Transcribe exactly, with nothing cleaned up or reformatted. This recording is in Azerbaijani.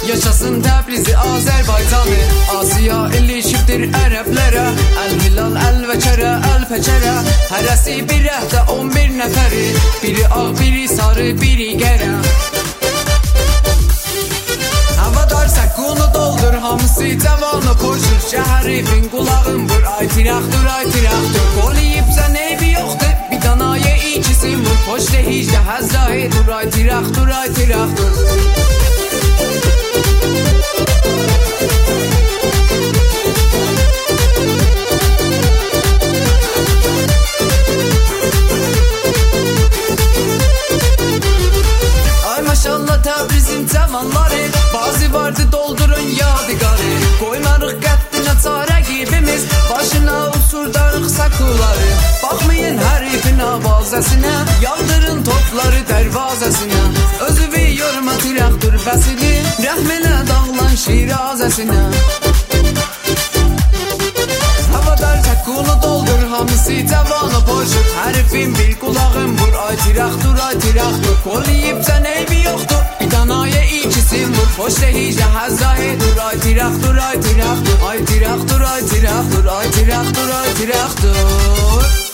Yaşasın Təbrizi, Azərbaycanı. Asiya ilişibdir ərəblərə. Əl-hilal, əl-vəkərə, əl-fəkərə. Hərəsi bir əhdə on bir nəfəri. Biri ağ, biri sarı, biri qərə. Havadar səkkunu doldur, hamısı cavanı koşur. Şəhərifin qulağın vur, ay tiraqdur, ay tiraqdur. Qol yiyibsən eybi yoxdur, bir danaya ikisin vur. Poçdə hicdə həzdahi dur, ay tiraqdur, ay tiraqdur. Ay maşallah Təbrizin cavanları, bazı vardı doldurun yadigarı. Qoymarıq qəddinə çarə qibimiz, başına usurdarıq sakuları. Baxmayın hərifin avazəsinə, yağdırın topları dərvazəsinə. Özüvi yorma tiraqdır bəsini, rəhminə dağlan şirazəsinə. Havadar səkkunu doldur, hamısı cavanı poşur. Hərifin bir qulağın vur, ay tiraqdur, ay tiraqdur. Qol yiyibsən eybi yoxdur, bir danaya ikisin vur. Poçdə hicdə həzdahi dur, ay tiraqdur, ay tiraqdur. Ay tiraqdur, ay tiraqdur, ay tiraqdur, ay tiraqdur.